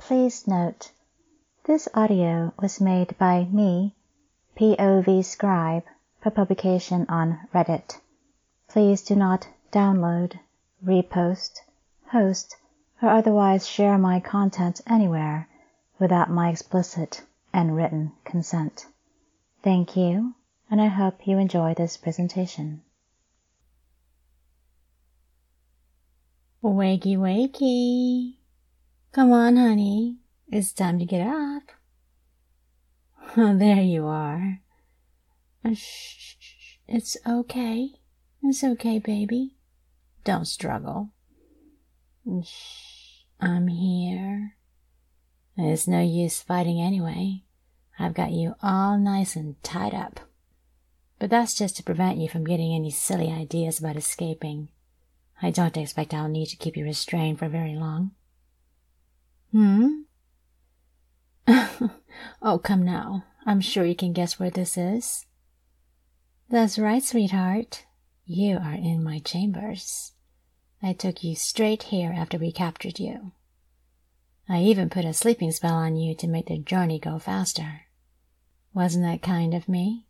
Please note, this audio was made by me, POV Scribe, for publication on Reddit. Please do not download, repost, host, or otherwise share my content anywhere without my explicit and written consent. Thank you, and I hope you enjoy this presentation. Wakey, wakey. Come on, honey. It's time to get up. Oh, there you are. Shh. It's okay. It's okay, baby. Don't struggle. Shh. I'm here. It's no use fighting anyway. I've got you all nice and tied up. But that's just to prevent you from getting any silly ideas about escaping. I don't expect I'll need to keep you restrained for very long. Oh, come now. I'm sure you can guess where this is. That's right, sweetheart. You are in my chambers. I took you straight here after we captured you. I even put a sleeping spell on you to make the journey go faster. Wasn't that kind of me?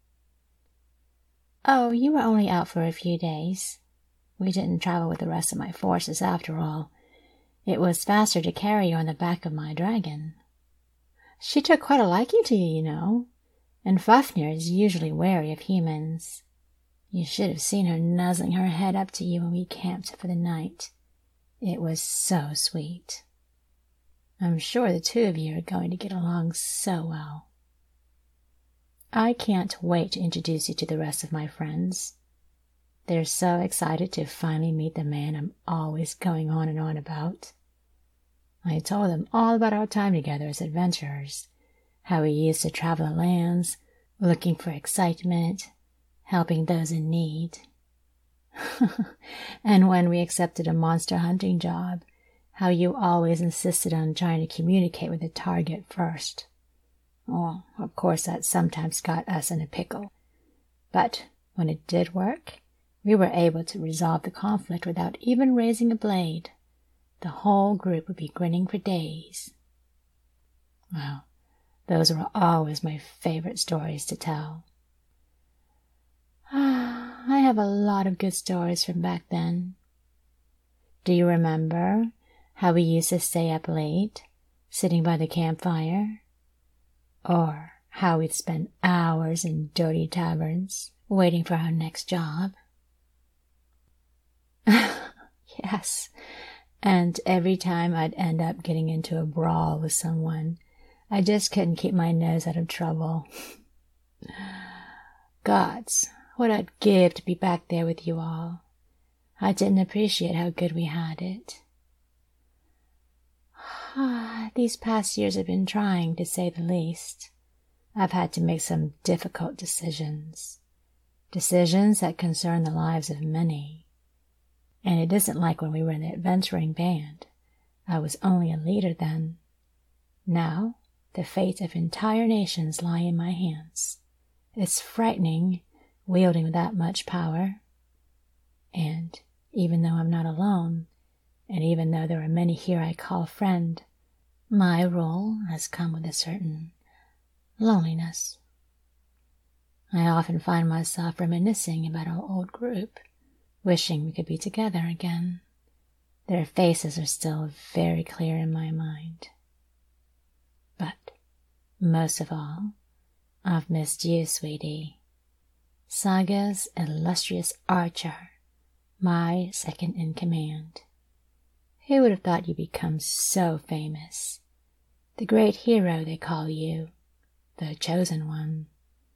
Oh, you were only out for a few days. We didn't travel with the rest of my forces after all. It was faster to carry you on the back of my dragon. She took quite a liking to you, you know, and Fafnir is usually wary of humans. You should have seen her nuzzling her head up to you when we camped for the night. It was so sweet. I'm sure the two of you are going to get along so well. I can't wait to introduce you to the rest of my friends. They're so excited to finally meet the man I'm always going on and on about. I told them all about our time together as adventurers, how we used to travel the lands, looking for excitement, helping those in need. And when we accepted a monster hunting job, how you always insisted on trying to communicate with the target first. Oh, of course that sometimes got us in a pickle. But when it did work, we were able to resolve the conflict without even raising a blade. The whole group would be grinning for days. Well, those were always my favorite stories to tell. I have a lot of good stories from back then. Do you remember how we used to stay up late, sitting by the campfire? Or how we'd spend hours in dirty taverns, waiting for our next job? Yes, and every time I'd end up getting into a brawl with someone, I just couldn't keep my nose out of trouble. Gods, what I'd give to be back there with you all. I didn't appreciate how good we had it. These past years have been trying, to say the least. I've had to make some difficult decisions. Decisions that concern the lives of many. And it isn't like when we were in the adventuring band. I was only a leader then. Now, the fate of entire nations lie in my hands. It's frightening, wielding that much power. And even though I'm not alone, and even though there are many here I call friend, my role has come with a certain loneliness. I often find myself reminiscing about our old group, wishing we could be together again. Their faces are still very clear in my mind. But most of all, I've missed you, sweetie. Saga's illustrious archer, my second in command. Who would have thought you'd become so famous? The great hero they call you, the chosen one.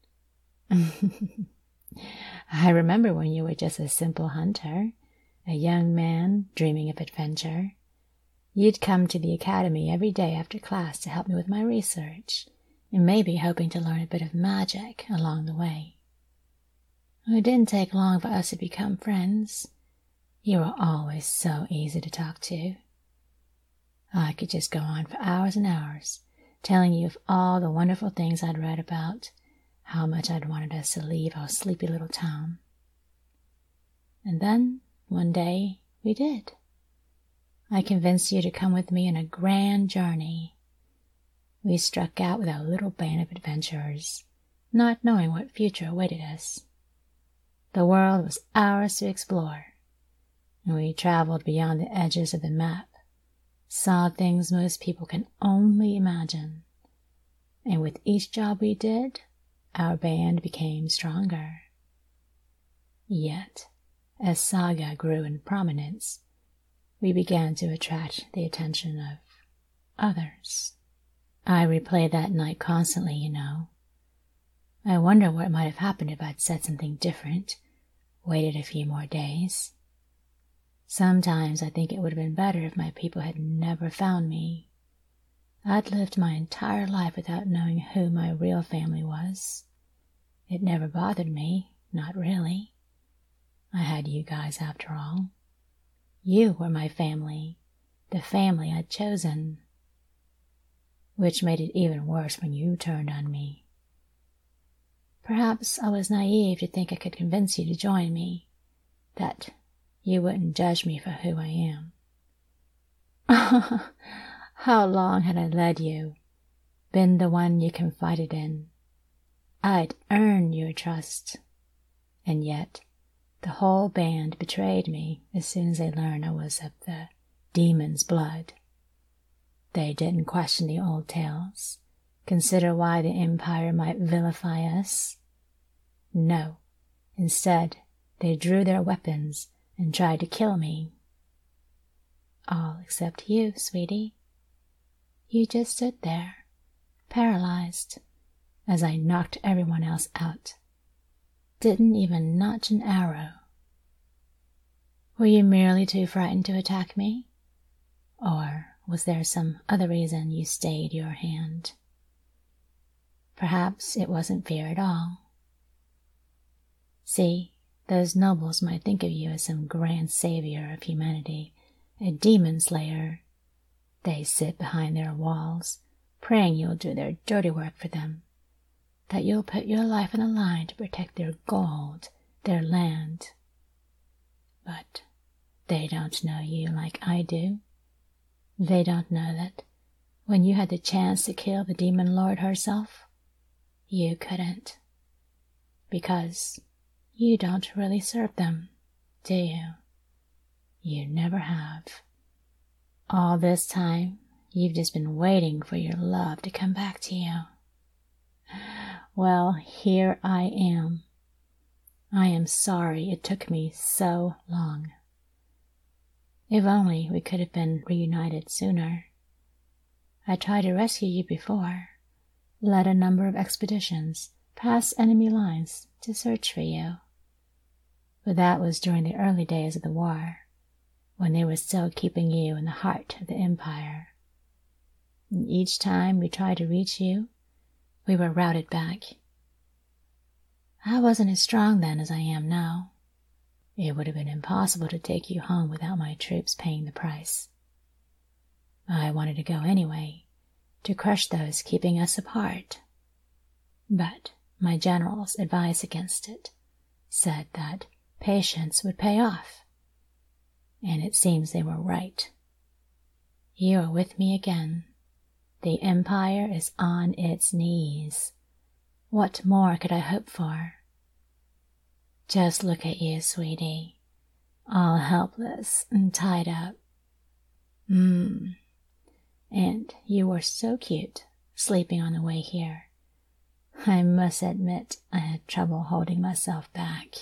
I remember when you were just a simple hunter, a young man dreaming of adventure. You'd come to the academy every day after class to help me with my research, and maybe hoping to learn a bit of magic along the way. It didn't take long for us to become friends. You were always so easy to talk to. I could just go on for hours and hours, telling you of all the wonderful things I'd read about, how much I'd wanted us to leave our sleepy little town. And then, one day, we did. I convinced you to come with me on a grand journey. We struck out with our little band of adventurers, not knowing what future awaited us. The world was ours to explore, and we traveled beyond the edges of the map, saw things most people can only imagine, and with each job we did, our band became stronger. Yet, as Saga grew in prominence, we began to attract the attention of others. I replay that night constantly, you know. I wonder what might have happened if I'd said something different, waited a few more days. Sometimes I think it would have been better if my people had never found me. I'd lived my entire life without knowing who my real family was. It never bothered me, not really. I had you guys after all. You were my family, the family I'd chosen. Which made it even worse when you turned on me. Perhaps I was naive to think I could convince you to join me, that you wouldn't judge me for who I am. How long had I led you, been the one you confided in? I'd earned your trust, and yet the whole band betrayed me as soon as they learned I was of the demon's blood. They didn't question the old tales, consider why the Empire might vilify us. No, instead they drew their weapons and tried to kill me. All except you, sweetie. You just stood there, paralyzed, as I knocked everyone else out. Didn't even notch an arrow. Were you merely too frightened to attack me? Or was there some other reason you stayed your hand? Perhaps it wasn't fear at all. See, those nobles might think of you as some grand savior of humanity, a demon slayer. They sit behind their walls, praying you'll do their dirty work for them, that you'll put your life on the line to protect their gold, their land. But they don't know you like I do. They don't know that when you had the chance to kill the demon lord herself, you couldn't. Because you don't really serve them, do you? You never have. All this time, you've just been waiting for your love to come back to you. Well, here I am. I am sorry it took me so long. If only we could have been reunited sooner. I tried to rescue you before, led a number of expeditions past enemy lines to search for you. But that was during the early days of the war, when they were still keeping you in the heart of the Empire. And each time we tried to reach you, we were routed back. I wasn't as strong then as I am now. It would have been impossible to take you home without my troops paying the price. I wanted to go anyway, to crush those keeping us apart. But my generals advised against it, said that patience would pay off. And it seems they were right. You are with me again. The Empire is on its knees. What more could I hope for? Just look at you, sweetie, all helpless and tied up. And you were so cute, sleeping on the way here. I must admit I had trouble holding myself back.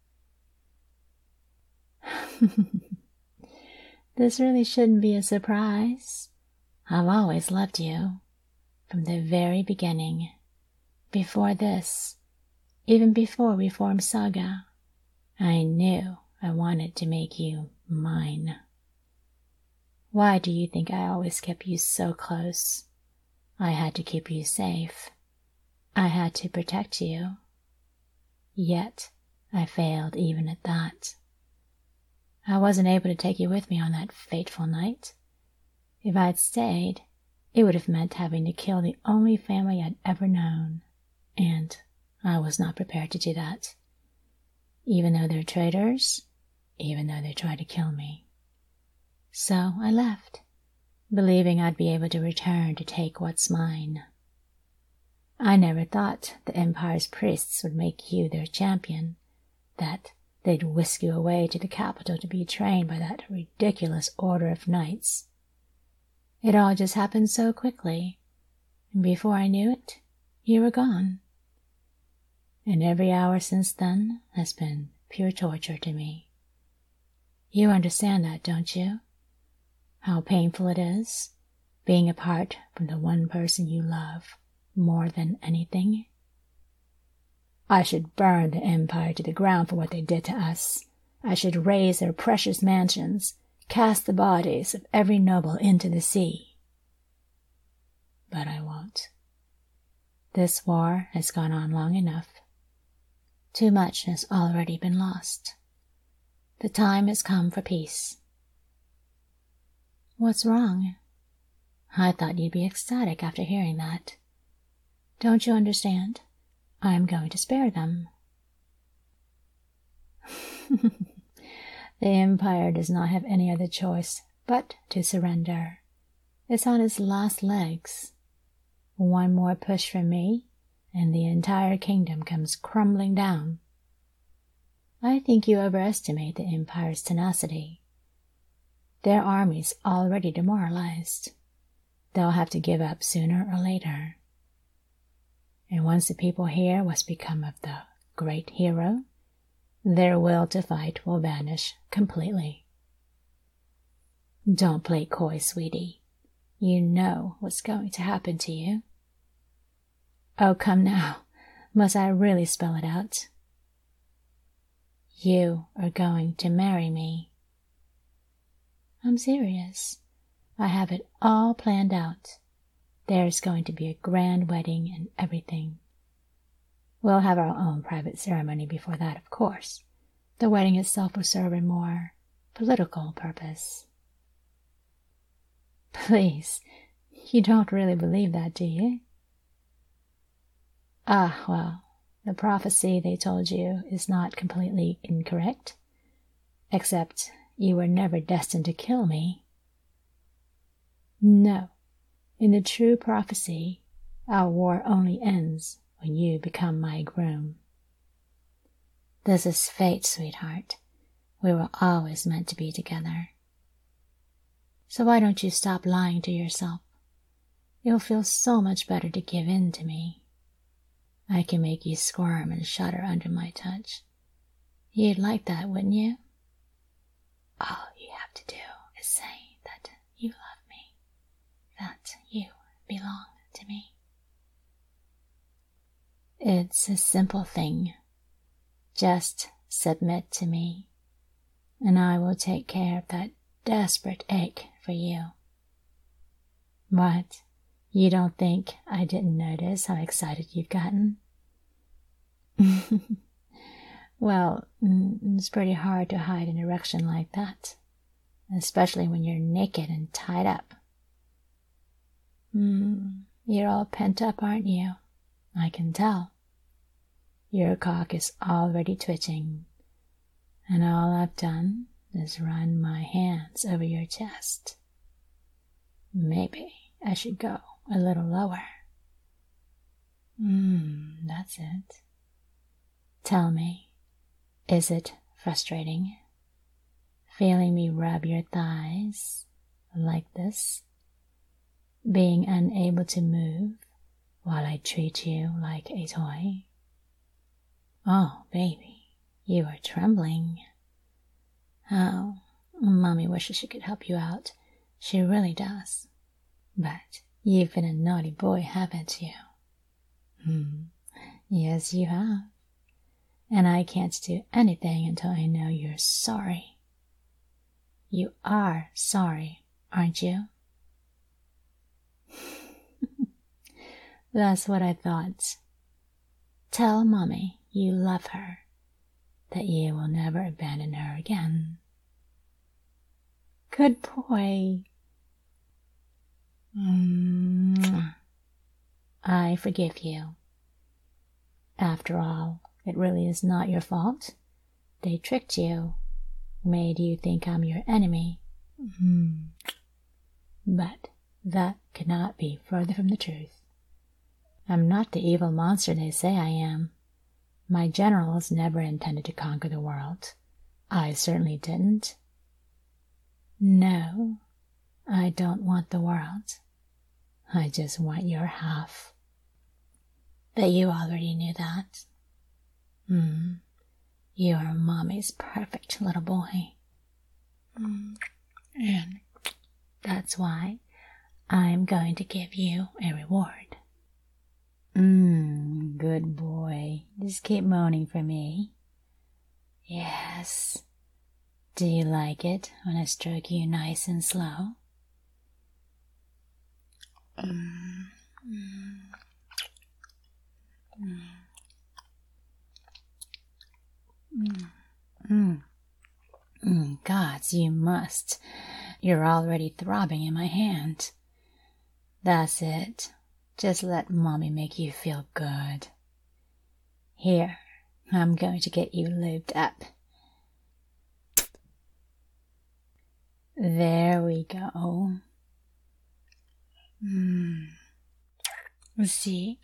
This really shouldn't be a surprise. I've always loved you, from the very beginning. Before this, even before we formed Saga, I knew I wanted to make you mine. Why do you think I always kept you so close? I had to keep you safe. I had to protect you. Yet I failed even at that. I wasn't able to take you with me on that fateful night. If I'd stayed, it would have meant having to kill the only family I'd ever known, and I was not prepared to do that. Even though they're traitors, even though they tried to kill me. So I left, believing I'd be able to return to take what's mine. I never thought the Empire's priests would make you their champion, that they'd whisk you away to the capital to be trained by that ridiculous order of knights. It all just happened so quickly, and before I knew it, you were gone. And every hour since then has been pure torture to me. You understand that, don't you? How painful it is, being apart from the one person you love more than anything. I should burn the Empire to the ground for what they did to us. I should raze their precious mansions, cast the bodies of every noble into the sea. But I won't. This war has gone on long enough. Too much has already been lost. The time has come for peace. What's wrong? I thought you'd be ecstatic after hearing that. Don't you understand? I am going to spare them. The Empire does not have any other choice but to surrender. It's on its last legs. One more push from me, and the entire kingdom comes crumbling down. I think you overestimate the Empire's tenacity. Their army's already demoralized. They'll have to give up sooner or later. And once the people hear what's become of the great hero, their will to fight will vanish completely. Don't play coy, sweetie. You know what's going to happen to you. Oh, come now. Must I really spell it out? You are going to marry me. I'm serious. I have it all planned out. There's going to be a grand wedding and everything. We'll have our own private ceremony before that, of course. The wedding itself will serve a more political purpose. Please, you don't really believe that, do you? Ah, well, the prophecy they told you is not completely incorrect, except you were never destined to kill me. No, in the true prophecy, our war only ends when you become my groom. This is fate, sweetheart. We were always meant to be together. So why don't you stop lying to yourself? You'll feel so much better to give in to me. I can make you squirm and shudder under my touch. You'd like that, wouldn't you? All you have to do is say that you love me, that you belong to me. It's a simple thing. Just submit to me, and I will take care of that desperate ache for you. What? You don't think I didn't notice how excited you've gotten? Well, it's pretty hard to hide an erection like that, especially when you're naked and tied up. You're all pent up, aren't you? I can tell. Your cock is already twitching, and all I've done is run my hands over your chest. Maybe I should go a little lower. That's it. Tell me, is it frustrating? Feeling me rub your thighs like this? Being unable to move while I treat you like a toy? Oh, baby, you are trembling. Oh, Mommy wishes she could help you out. She really does. But you've been a naughty boy, haven't you? Yes, you have. And I can't do anything until I know you're sorry. You are sorry, aren't you? That's what I thought. Tell Mommy you love her, that you will never abandon her again. Good boy. I forgive you. After all, it really is not your fault. They tricked you, made you think I'm your enemy, But that could not be further from the truth. I'm not the evil monster they say I am. My generals never intended to conquer the world. I certainly didn't. No, I don't want the world. I just want your half. But you already knew that. You are Mommy's perfect little boy. And that's why I'm going to give you a reward. Good boy. Just keep moaning for me. Yes. Do you like it when I stroke you nice and slow? Gods, you must. You're already throbbing in my hand. That's it. Just let Mommy make you feel good. Here, I'm going to get you lubed up. There we go. See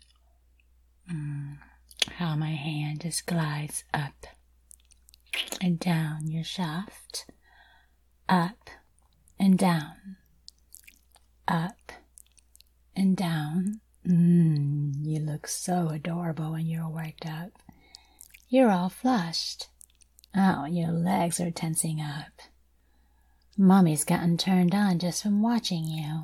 how my hand just glides up and down your shaft, up and down, up and down. You look so adorable when you're worked up. You're all flushed. Oh, your legs are tensing up. Mommy's gotten turned on just from watching you.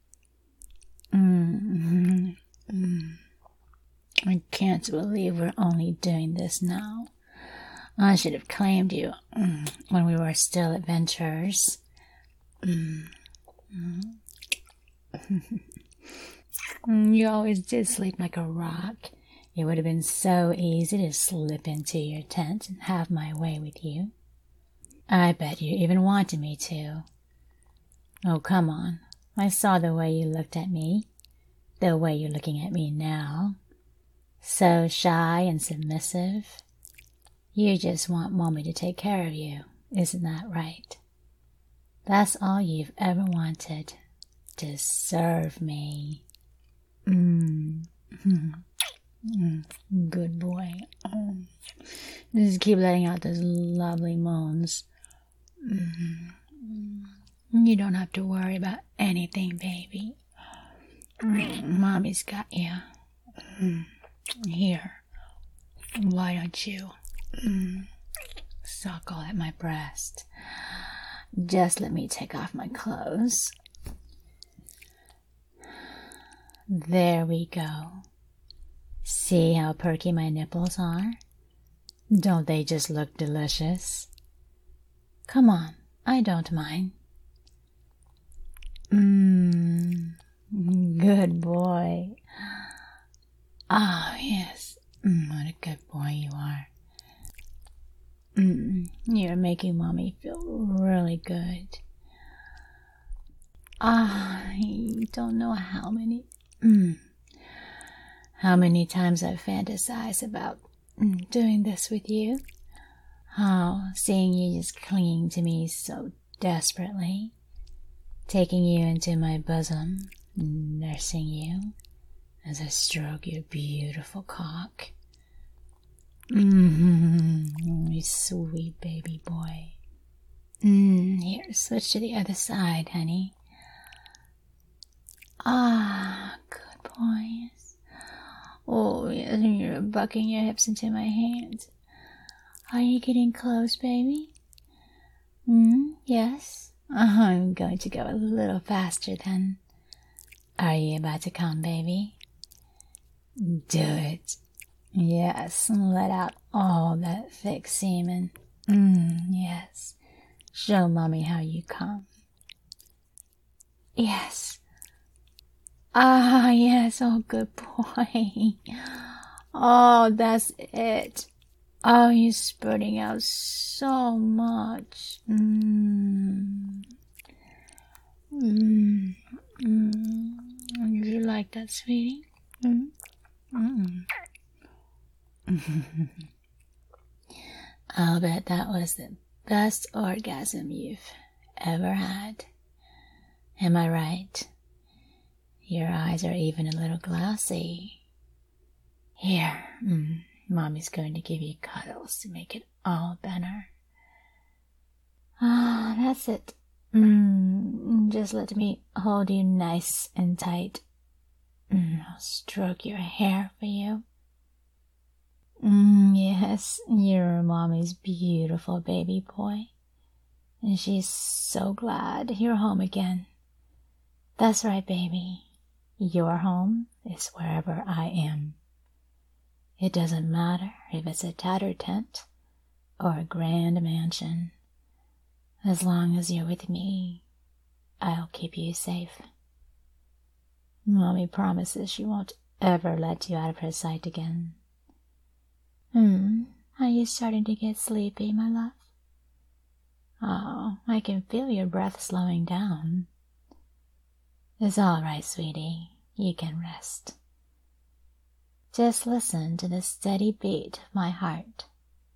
I can't believe we're only doing this now. I should have claimed you when we were still adventurers. You always did sleep like a rock. It would have been so easy to slip into your tent and have my way with you. I bet you even wanted me to. Oh, come on. I saw the way you looked at me, the way you're looking at me now. So shy and submissive. You just want Mommy to take care of you, isn't that right? That's all you've ever wanted, to serve me. Good boy. Just keep letting out those lovely moans. You don't have to worry about anything, baby. Mommy's got you. Here, why don't you suckle at my breast? Just let me take off my clothes. There we go. See how perky my nipples are? Don't they just look delicious? Come on, I don't mind. Good boy. Ah, yes. What a good boy you are. You're making Mommy feel really good. I don't know how many times I've fantasized about doing this with you. How seeing you just clinging to me so desperately, taking you into my bosom, nursing you as I stroke your beautiful cock. You sweet baby boy. Here, switch to the other side, honey. Ah, good boys. Oh, yes, you're bucking your hips into my hands. Are you getting close, baby? Yes? I'm going to go a little faster then. Are you about to come, baby? Do it. Yes, let out all that thick semen. Yes. Show Mommy how you come. Yes. Ah, yes, oh, good boy. Oh, that's it. Oh, you're spurting out so much. You like that, sweetie? I'll bet that was the best orgasm you've ever had. Am I right? Your eyes are even a little glassy. Here, Mommy's going to give you cuddles to make it all better. Ah, that's it. Just let me hold you nice and tight. I'll stroke your hair for you. Yes, you're Mommy's beautiful baby boy. And she's so glad you're home again. That's right, baby. Your home is wherever I am. It doesn't matter if it's a tattered tent or a grand mansion. As long as you're with me, I'll keep you safe. Mommy promises she won't ever let you out of her sight again. Are you starting to get sleepy, my love? Oh, I can feel your breath slowing down. It's all right, sweetie. You can rest. Just listen to the steady beat of my heart.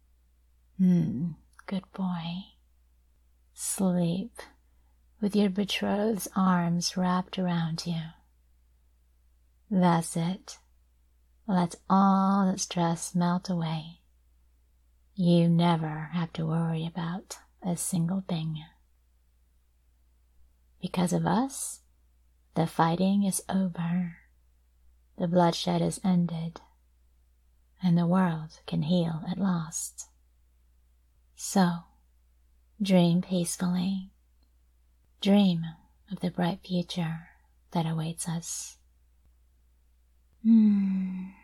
Good boy. Sleep with your betrothed's arms wrapped around you. That's it. Let all the stress melt away. You never have to worry about a single thing. Because of us, the fighting is over, the bloodshed is ended, and the world can heal at last. So, dream peacefully. Dream of the bright future that awaits us.